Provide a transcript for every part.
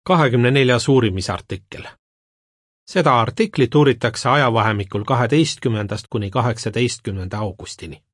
24 uurimisartikkel. Seda artiklit uuritakse ajavahemikul 12. kuni 18. augustini.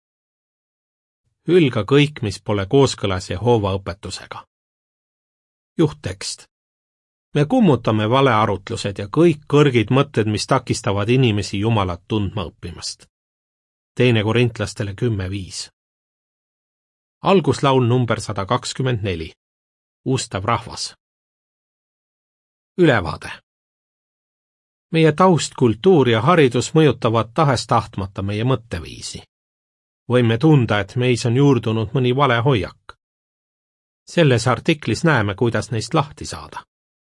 Hülga kõik, mis pole kooskõlas Jehova õpetusega. Juhttekst. Me kummutame valearutlused ja kõik kõrgid mõtted, mis takistavad inimesi Jumalat tundma õppimast. 2 Korintlastele 10:5. Alguslaul number 124. Ustav rahvas. Ülevaade. Meie taust, kultuur ja haridus mõjutavad tahes-tahtmata meie mõtteviisi. Võime tunda, et meis on juurdunud mõni vale hoiak. Selles artiklis näeme, kuidas neist lahti saada.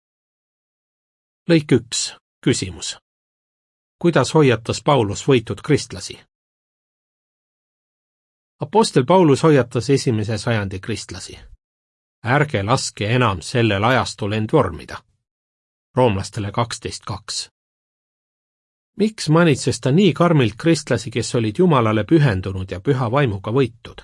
Lõik 1. Küsimus. Kuidas hoiatas Paulus võitud kristlasi? Apostel Paulus hoiatas 1. sajandi kristlasi. Ärge laske enam sellel ajastul end vormida. Roomlastele 12:2. Miks manitses ta nii karmilt kristlasi, kes olid Jumalale pühendunud ja püha vaimuga võitud?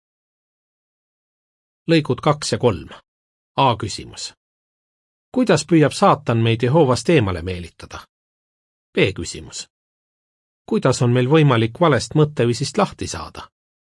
Lõigud 2 ja 3. A küsimus. Kuidas püüab saatan meid Jehovast eemale meelitada? B küsimus. Kuidas on meil võimalik valest mõtteviisist lahti saada?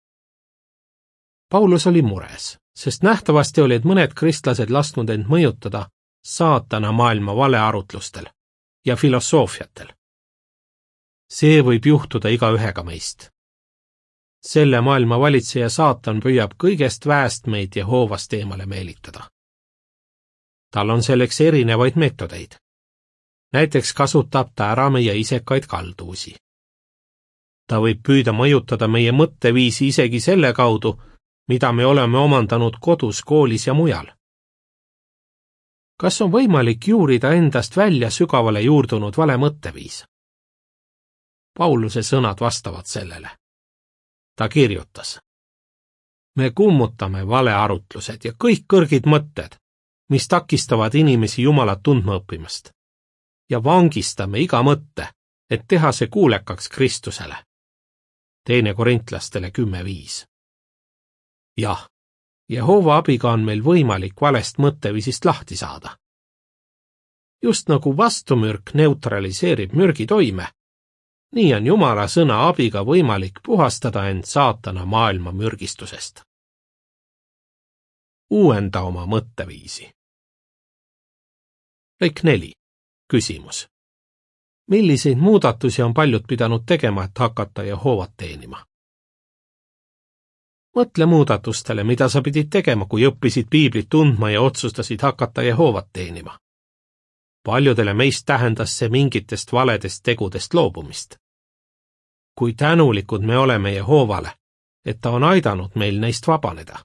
Paulus oli mures, sest nähtavasti olid mõned kristlased lasknud end mõjutada saatana maailma valearutlustel ja filosoofiatel. See võib juhtuda igaühega meist. Selle maailma valitseja saatan püüab kõigest väest meid Jehovast eemale meelitada. Tal on selleks erinevaid meetodeid. Näiteks kasutab ta ära meie isekaid kalduvusi. Ta võib püüda mõjutada meie mõtteviisi isegi selle kaudu, mida me oleme omandanud kodus, koolis ja mujal. Kas on võimalik juurida endast välja sügavale juurdunud vale mõtteviis? Pauluse sõnad vastavad sellele. Ta kirjutas. Me kummutame valearutlused ja kõik kõrgid mõtted, mis takistavad inimesi Jumalat tundma õppimast, ja vangistame iga mõtte, et teha see kuulekaks Kristusele. 2 Korintlastele 10:5. Jah, Jehova abiga on meil võimalik valest mõtteviisist lahti saada. Just nagu vastumürk neutraliseerib mürgitoime, nii on Jumala sõna abiga võimalik puhastada end saatana maailma mürgistusest. Uuenda oma mõtteviisi. Lõik 4. Küsimus. Milliseid muudatusi on paljud pidanud tegema, et hakata Jehovat teenima? Mõtle muudatustele, mida sa pidid tegema, kui õppisid piiblit tundma ja otsustasid hakata Jehovat teenima. Paljudele meist tähendas see mingitest valedest tegudest loobumist. Kui tänulikud me oleme Jehovale, et ta on aidanud meil neist vabaneda.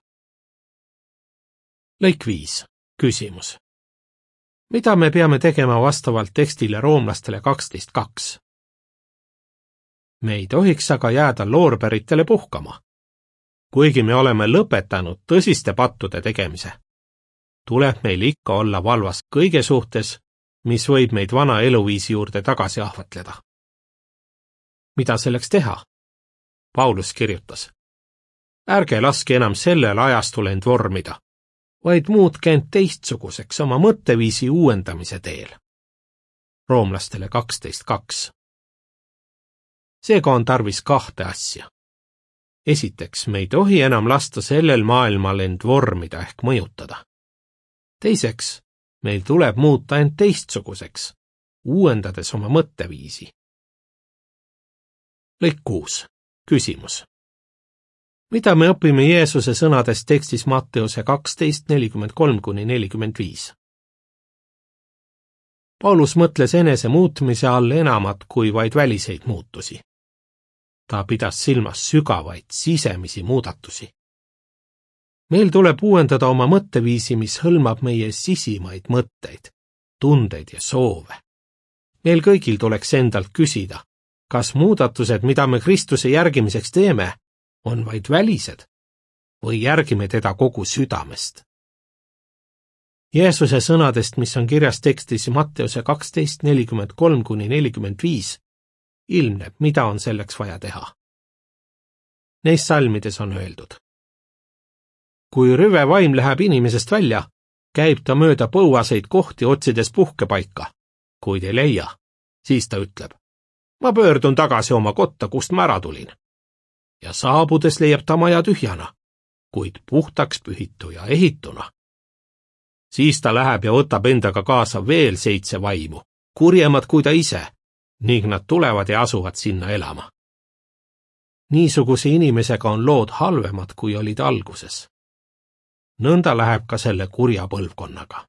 Lõik 5. Küsimus. Mida me peame tegema vastavalt tekstile Roomlastele 12:2? Me ei tohiks aga jääda loorberitele puhkama. Kuigi me oleme lõpetanud tõsiste pattude tegemise, tuleb meil ikka olla valvas kõige suhtes, mis võib meid vana eluviisi juurde tagasi ahvatleda. Mida selleks teha? Paulus kirjutas. Ärge laske enam sellel ajastul end vormida, vaid muutke end teistsuguseks oma mõtteviisi uuendamise teel. Roomlastele 12:2. Seega on tarvis 2 asja. Esiteks, me ei tohi enam lasta sellel maailmal end vormida ehk mõjutada. Teiseks, meil tuleb muuta end teistsuguseks, uuendades oma mõtteviisi. Lõik 6. Küsimus. Mida me õpime Jeesuse sõnadest tekstis Matteuse 12:43-45? Paulus mõtles enese muutmise all enamat kui vaid väliseid muutusi. Ta pidas silmas sügavaid sisemisi muudatusi. Meil tuleb uuendada oma mõtteviisi, mis hõlmab meie sisimaid mõtteid, tundeid ja soove. Meil kõigil tuleks endalt küsida, kas muudatused, mida me Kristuse järgimiseks teeme, on vaid välised või järgime teda kogu südamest. Jeesuse sõnadest, mis on kirjas tekstis Matteuse 12:43-45, ilmneb, mida on selleks vaja teha. Neis salmides on öeldud. Kui rüve vaim läheb inimesest välja, käib ta mööda põuaseid kohti otsides puhkepaika. Kuid ei leia, siis ta ütleb: ma pöördun tagasi oma kotta, kust ma ära tulin. Ja saabudes leiab ta maja tühjana, kuid puhtaks pühitu ja ehituna. Siis ta läheb ja võtab endaga kaasa veel 7 vaimu, kurjemad kui ta ise, ning nad tulevad ja asuvad sinna elama. Niisuguse inimesega on lood halvemad, kui olid alguses. Nõnda läheb ka selle kurja põlvkonnaga.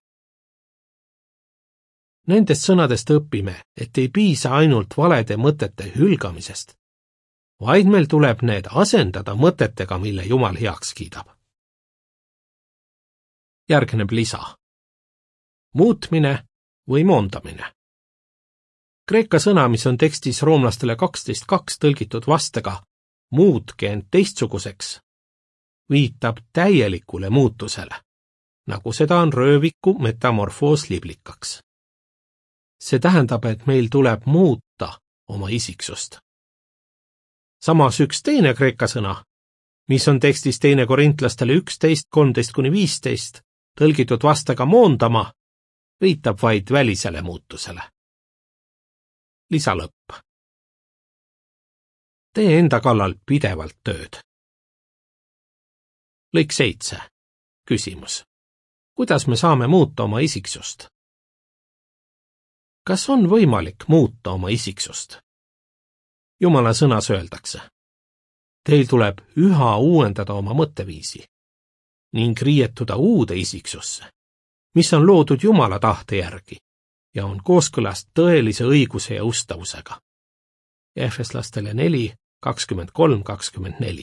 Nendest sõnadest õpime, et ei piisa ainult valede mõtete hülgamisest, vaid meil tuleb need asendada mõtetega, mille Jumal heaks kiidab. Järgneb lisa. Muutmine või moondamine. Kreeka sõna, mis on tekstis roomlastele 12.2 tõlgitud vastega muutke end teistsuguseks, viitab täielikule muutusele, nagu seda on rööviku metamorfoos liblikaks. See tähendab, et meil tuleb muuta oma isiksust. Samas üks teine kreeka sõna, mis on tekstis 2 Korintlastele 11.13-15 tõlgitud vastega moondama, viitab vaid välisele muutusele. Lisalõpp. Tee enda kallal pidevalt tööd. Lõik 7. Küsimus. Kuidas me saame muuta oma isiksust? Kas on võimalik muuta oma isiksust? Jumala sõnas öeldakse: teil tuleb üha uuendada oma mõtteviisi ning riietuda uude isiksusse, mis on loodud Jumala tahte järgi ja on kooskõlas tõelise õiguse ja ustavusega. Efeslastele 4:23-24.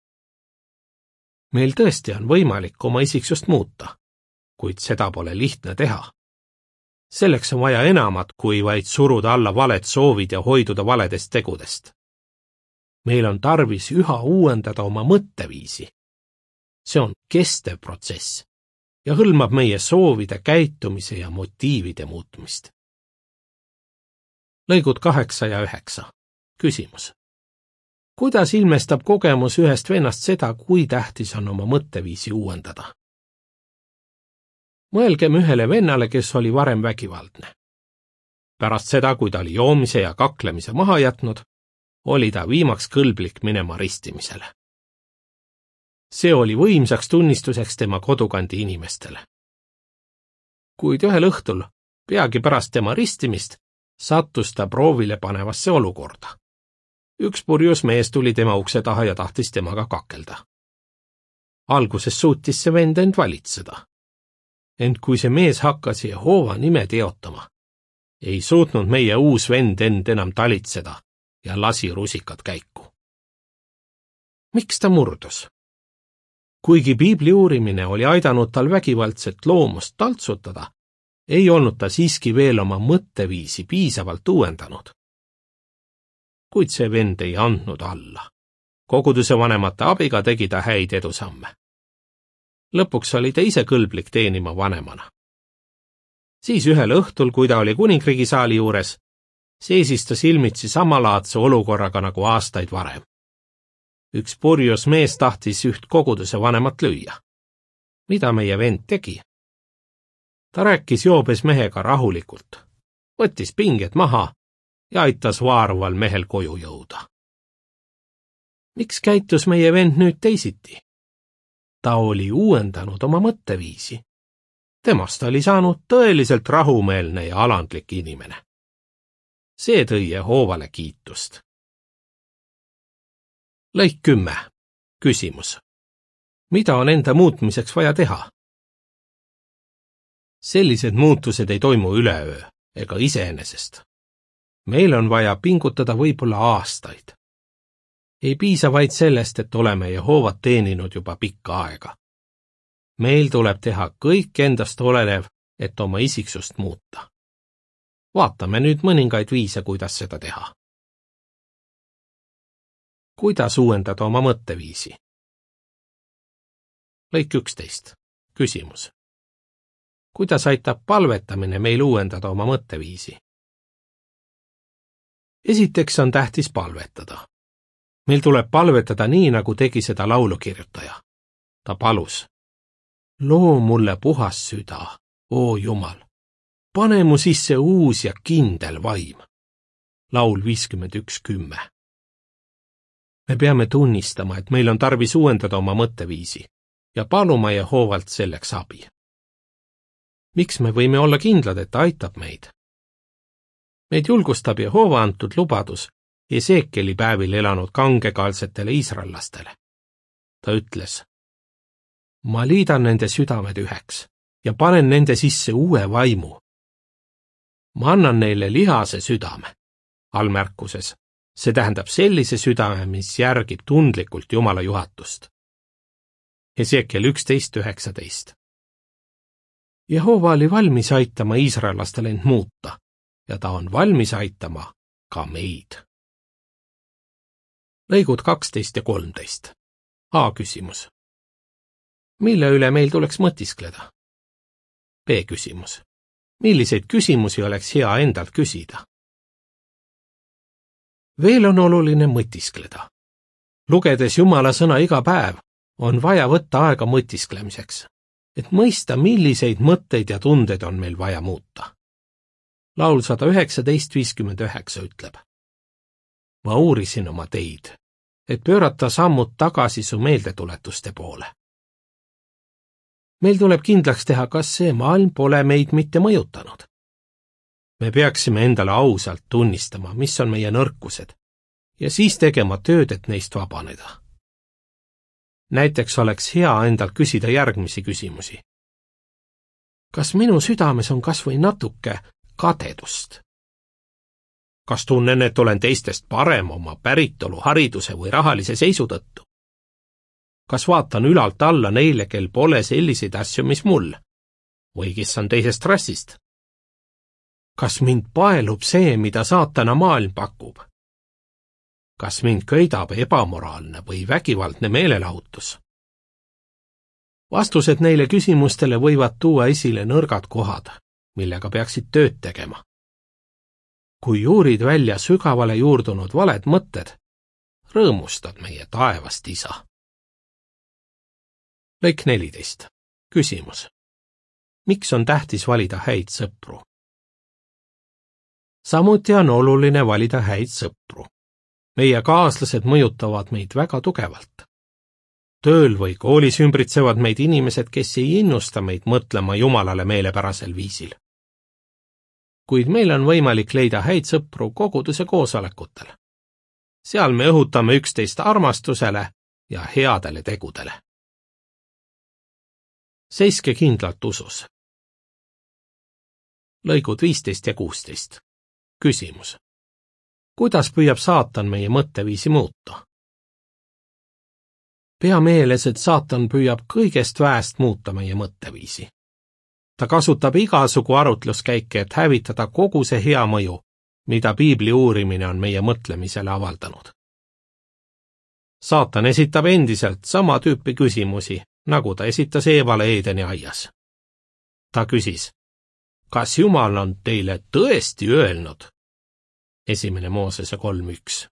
Meil tõesti on võimalik oma isiksust muuta, kuid seda pole lihtne teha. Selleks on vaja enamat, kui vaid suruda alla valed soovid ja hoiduda valedest tegudest. Meil on tarvis üha uuendada oma mõtteviisi. See on kestev protsess ja hõlmab meie soovide, käitumise ja motiivide muutmist. Lõigud 8 ja 9. Küsimus. Kuidas ilmestab kogemus ühest vennast seda, kui tähtis on oma mõtteviisi uuendada? Mõelgem ühele vennale, kes oli varem vägivaldne. Pärast seda, kui ta oli joomise ja kaklemise maha jätnud, oli ta viimaks kõlblik minema ristimisele. See oli võimsaks tunnistuseks tema kodukandi inimestele. Kuid ühel õhtul, peagi pärast tema ristimist, sattus ta proovile panevasse olukorda. Üks purjus mees tuli tema ukse taha ja tahtis temaga kakelda. Alguses suutis see vend end valitseda. Ent kui see mees hakkas Jehova nime teotama, ei suutnud meie uus vend end enam talitseda ja lasi rusikad käiku. Miks ta murdus? Kuigi piibli uurimine oli aidanud tal vägivaldset loomust taltsutada, ei olnud ta siiski veel oma mõtteviisi piisavalt uuendanud. Kuid see vend ei andnud alla. Koguduse vanemate abiga tegi ta häid edusamme. Lõpuks oli ta ise kõlblik teenima vanemana. Siis ühel õhtul, kui ta oli kuningriigi saali juures, seisis ta silmitsi samalaadse olukorraga nagu aastaid varem. Üks purjus mees tahtis üht koguduse vanemat lüüa. Mida meie vend tegi? Ta rääkis joobes mehega rahulikult, võttis pinged maha ja aitas vaaruval mehel koju jõuda. Miks käitus meie vend nüüd teisiti? Ta oli uuendanud oma mõtteviisi. Temast oli saanud tõeliselt rahumeelne ja alandlik inimene. See tõi Jehovale kiitust. Lõik 10. Küsimus. Mida on enda muutmiseks vaja teha? Sellised muutused ei toimu üleöö ega iseenesest. Meil on vaja pingutada võib-olla aastaid. Ei piisa vaid sellest, et oleme Jehovat teeninud juba pikka aega. Meil tuleb teha kõik endast olenev, et oma isiksust muuta. Vaatame nüüd mõningaid viise, kuidas seda teha. Kuidas uuendada oma mõtteviisi? Lõik 11. Küsimus. Kuidas aitab palvetamine meil uuendada oma mõtteviisi? Esiteks on tähtis palvetada. Meil tuleb palvetada nii, nagu tegi seda laulukirjutaja. Ta palus: loo mulle puhas süda, oo Jumal. Pane mu sisse uus ja kindel vaim. Laul 51:10. Me peame tunnistama, et meil on tarvis uuendada oma mõtteviisi ja paluma Jehoovalt selleks abi. Miks me võime olla kindlad, et ta aitab meid? Meid julgustab Jehoova antud lubadus Esekieli päevil elanud kangekaelsetele iisraellastele. Ta ütles: ma liidan nende südamed üheks ja panen nende sisse uue vaimu. Ma annan neile lihase südame. Allmärkuses, see tähendab sellise südame, mis järgib tundlikult Jumala juhatust. Esekiel 11:19. Jehova oli valmis aitama iisraellastel end muuta ja ta on valmis aitama ka meid. Lõigud 12 ja 13. A küsimus. Mille üle meil tuleks mõtiskleda? B küsimus. Milliseid küsimusi oleks hea endalt küsida? Veel on oluline mõtiskleda. Lugedes Jumala sõna iga päev, on vaja võtta aega mõtisklemiseks, et mõista, milliseid mõtteid ja tundeid on meil vaja muuta. Laul 119:59 ütleb: ma uurisin oma teid, et pöörata sammud tagasi su meeldetuletuste poole. Meil tuleb kindlaks teha, kas see maailm pole meid mitte mõjutanud. Me peaksime endale ausalt tunnistama, mis on meie nõrkused, ja siis tegema tööd, et neist vabaneda. Näiteks oleks hea endalt küsida järgmisi küsimusi. Kas minu südames on kas või natuke kadedust? Kas tunnen, et olen teistest parem oma päritolu, hariduse või rahalise seisu tõttu? Kas vaatan ülalt alla neile, kel pole selliseid asju, mis mul? Või kes on teisest rassist? Kas mind paelub see, mida saatana maailm pakub? Kas mind köidab ebamoraalne või vägivaldne meelelahutus? Vastused neile küsimustele võivad tuua esile nõrgad kohad, millega peaksid tööd tegema. Kui juurid välja sügavale juurdunud valed mõtted, rõõmustad meie taevast isa. Lõik 14. Küsimus. Miks on tähtis valida häid sõpru? Samuti on oluline valida häid sõpru. Meie kaaslased mõjutavad meid väga tugevalt. Tööl või koolis ümbritsevad meid inimesed, kes ei innusta meid mõtlema Jumalale meelepärasel viisil. Kuid meil on võimalik leida häid sõpru koguduse koosolekutel. Seal me õhutame üksteist armastusele ja headele tegudele. Seiske kindlalt usus. Lõigud 15 ja 16. Küsimus. Kuidas püüab saatan meie mõtteviisi muuta? Pea meeles, et saatan püüab kõigest väest muuta meie mõtteviisi. Ta kasutab igasugu arutluskäike, et hävitada kogu see hea mõju, mida piibli uurimine on meie mõtlemisele avaldanud. Saatan esitab endiselt sama tüüpi küsimusi, nagu ta esitas Eevale Eedeni aias. Ta küsis: kas Jumal on teile tõesti öelnud? 1. Moosese 3:1.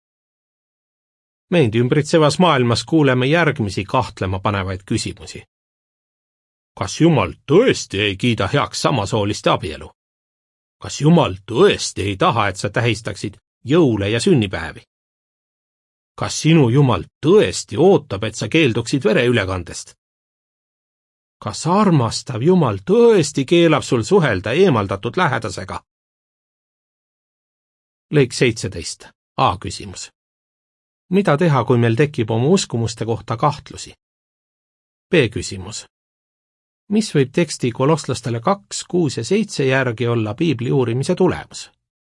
Meid ümbritsevas maailmas kuuleme järgmisi kahtlema panevaid küsimusi. Kas Jumal tõesti ei kiida heaks samasooliste abielu? Kas Jumal tõesti ei taha, et sa tähistaksid jõule ja sünnipäevi? Kas sinu Jumal tõesti ootab, et sa keelduksid vereülekandest? Kas armastav Jumal tõesti keelab sul suhelda eemaldatud lähedasega? Lõik 17. A küsimus. Mida teha, kui meil tekib oma uskumuste kohta kahtlusi? B küsimus. Mis võib teksti kolosslastele 2, 6 ja 7 järgi olla piibli uurimise tulemus?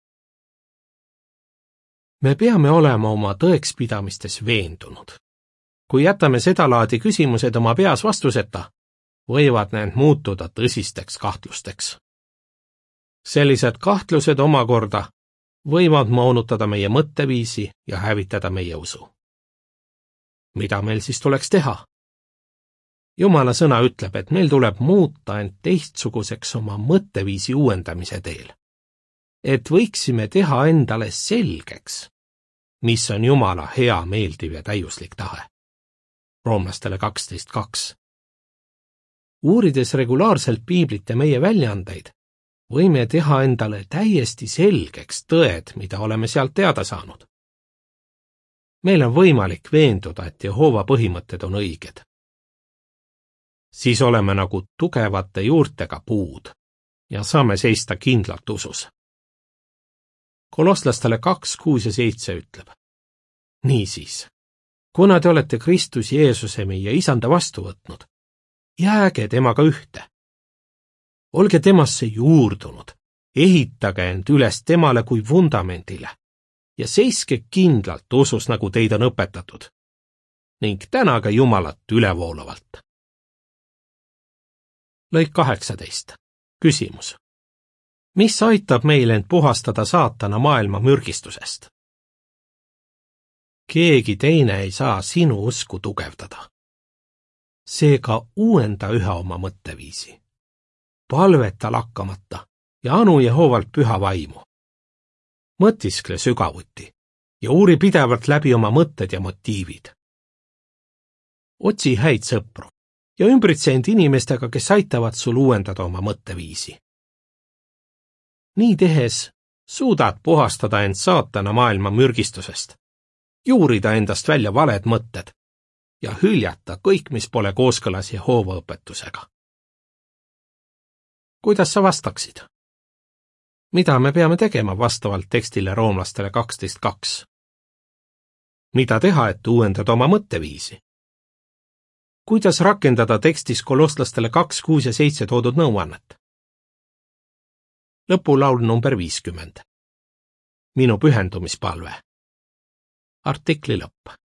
Me peame olema oma tõekspidamistes veendunud. Kui jätame sedalaadi küsimused oma peas vastuseta, võivad need muutuda tõsisteks kahtlusteks. Sellised kahtlused omakorda võivad moonutada meie mõtteviisi ja hävitada meie usu. Mida meil siis tuleks teha? Jumala sõna ütleb, et meil tuleb muuta end teistsuguseks oma mõtteviisi uuendamise teel. Et võiksime teha endale selgeks, mis on Jumala hea, meeldiv ja täiuslik tahe. Roomlastele 12:2. Uurides regulaarselt piiblit ja meie väljaandeid, võime teha endale täiesti selgeks tõed, mida oleme sealt teada saanud. Meil on võimalik veenduda, et Jehoova põhimõtted on õiged. Siis oleme nagu tugevate juurtega puud ja saame seista kindlalt usus. Kolosslastele 2, 6 ja 7 ütleb: Niisiis, kuna te olete Kristus Jeesuse meie Isanda vastu võtnud, jääge temaga ühte. Olge temasse juurdunud, ehitage end üles temale kui vundamendile ja seiske kindlalt usus, nagu teid on õpetatud, ning tänage Jumalat ülevoolavalt. Lõik 18. Küsimus. Mis aitab meil end puhastada saatana maailma mürgistusest? Keegi teine ei saa sinu usku tugevdada. Seega uuenda üha oma mõtteviisi. Palveta lakkamata ja anu Jehoovalt püha vaimu. Mõtiskle sügavuti ja uuri pidevalt läbi oma mõtted ja motiivid. Otsi häid sõpru ja ümbritse end inimestega, kes aitavad sul uuendada oma mõtteviisi. Nii tehes suudad puhastada end saatana maailma mürgistusest, juurida endast välja valed mõtted ja hüljata kõik, mis pole kooskõlas Jehoova õpetusega. Kuidas sa vastaksid? Mida me peame tegema vastavalt tekstile roomlastele 12.2? Mida teha, et uuendada oma mõtteviisi? Kuidas rakendada tekstis kolosslastele 2, 6 ja 7 toodud nõuannet? Lõpulaul number 50. Minu pühendumispalve. Artikli lõpp.